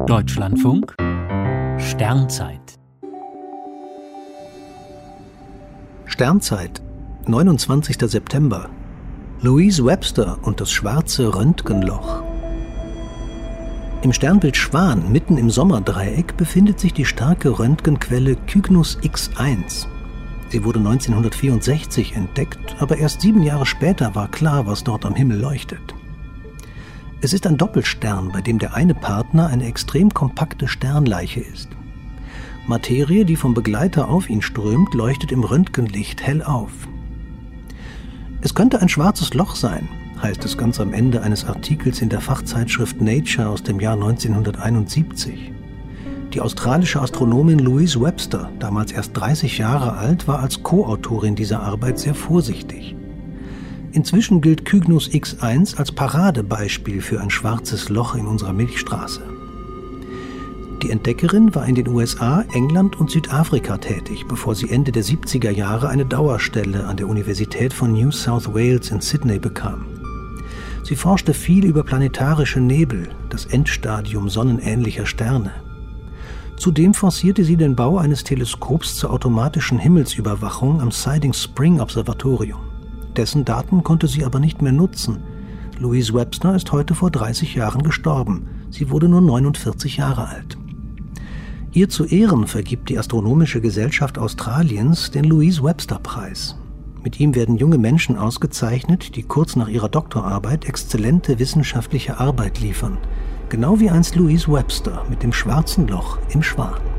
Deutschlandfunk Sternzeit. Sternzeit, 29. September. Louise Webster und das schwarze Röntgenloch. Im Sternbild Schwan, mitten im Sommerdreieck, befindet sich die starke Röntgenquelle Cygnus X1. Sie wurde 1964 entdeckt, aber erst 7 Jahre später war klar, was dort am Himmel leuchtet. Es ist ein Doppelstern, bei dem der eine Partner eine extrem kompakte Sternleiche ist. Materie, die vom Begleiter auf ihn strömt, leuchtet im Röntgenlicht hell auf. Es könnte ein schwarzes Loch sein, heißt es ganz am Ende eines Artikels in der Fachzeitschrift Nature aus dem Jahr 1971. Die australische Astronomin Louise Webster, damals erst 30 Jahre alt, war als Co-Autorin dieser Arbeit sehr vorsichtig. Inzwischen gilt Cygnus X1 als Paradebeispiel für ein schwarzes Loch in unserer Milchstraße. Die Entdeckerin war in den USA, England und Südafrika tätig, bevor sie Ende der 70er Jahre eine Dauerstelle an der Universität von New South Wales in Sydney bekam. Sie forschte viel über planetarische Nebel, das Endstadium sonnenähnlicher Sterne. Zudem forcierte sie den Bau eines Teleskops zur automatischen Himmelsüberwachung am Siding Spring Observatorium. Dessen Daten konnte sie aber nicht mehr nutzen. Louise Webster ist heute vor 30 Jahren gestorben. Sie wurde nur 49 Jahre alt. Ihr zu Ehren vergibt die Astronomische Gesellschaft Australiens den Louise-Webster-Preis. Mit ihm werden junge Menschen ausgezeichnet, die kurz nach ihrer Doktorarbeit exzellente wissenschaftliche Arbeit liefern. Genau wie einst Louise Webster mit dem schwarzen Loch im Schwan.